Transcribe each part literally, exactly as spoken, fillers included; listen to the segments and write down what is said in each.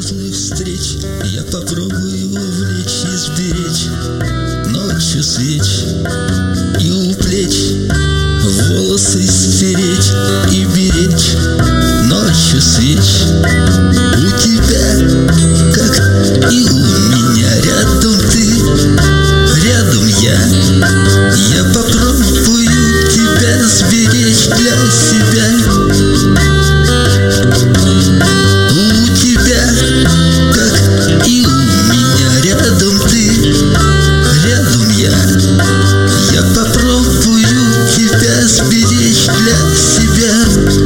чудесных встреч я попробую увлечь и сберечь. Ночью свеч и у плеч волосы стереть и беречь. Ночью свеч у тебя, как и у меня. Рядом ты, рядом я. Я попробую тебя сберечь для себя. У тебя, как и у меня. Рядом ты, рядом я. Я попробую тебя сберечь для себя.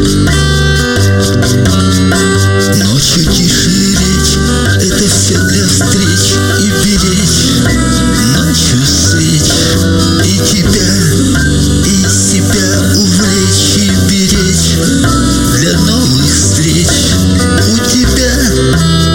Ночью тише речь, это все для встреч и беречь. Ночью свеч и тебя, и себя увлечь и беречь для новых встреч. У тебя